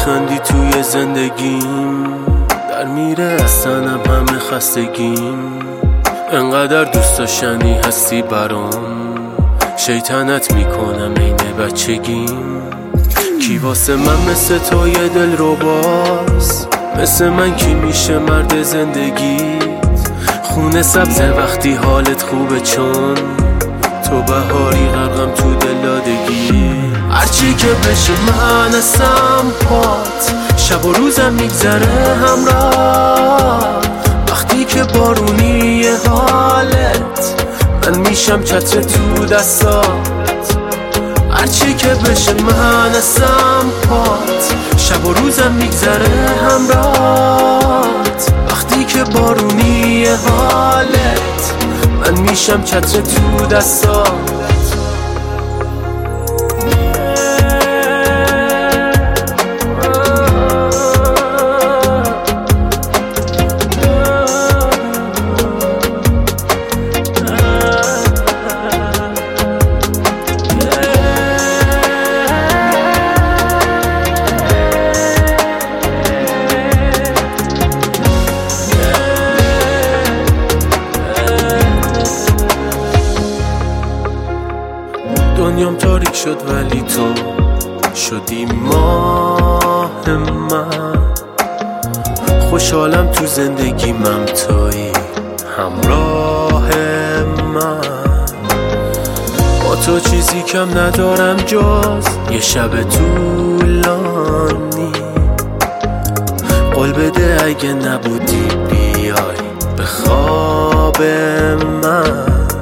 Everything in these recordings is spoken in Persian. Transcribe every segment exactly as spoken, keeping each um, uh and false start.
میخندی توی زندگیم، در میره از تنم همه خستگیم. انقدر دوست داشتنی هستی برام، شیطنت میکنم عین بچگیم. کی واسه من مثل تو یه دل رو باز، مثل من کی میشه مرد زندگیت؟ خونه سبز وقتی حالت خوبه، چون تو بهاری غرقم تو دلادگی. هرچی که بشه من هستم پات، شب و روزم میگذره همراه. وقتی که بارونی حالت، من میشم چتر تو دستات. هرچی که بشه من هستم پات، شب و روزم میگذره همراهت. وقتی که بارونی حالت، من میشم چتر تو دستات. دنیام تاریک شد ولی تو شدی ماه من. خوشحالم تو زندگیمم تویی همراه من. با تو چیزی کم ندارم جز یه شب طولانی. قول بده اگه نبودی بیای به خواب من.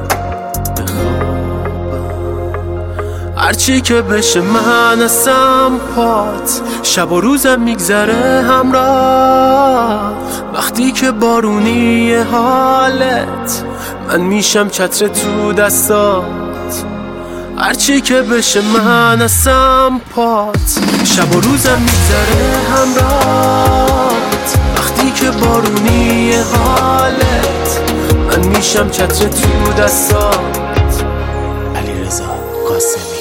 هرچی که بشه من هستم پات، شب و روزم میگذره همراه. وقتی که بارونی حالت، من میشم چتر تو دستات. هرچی که بشه من هستم پات، شب و روزم میگذره همراهت. وقتی که بارونی حالت، من میشم چتر تو دستات. علیرضا قاسمی.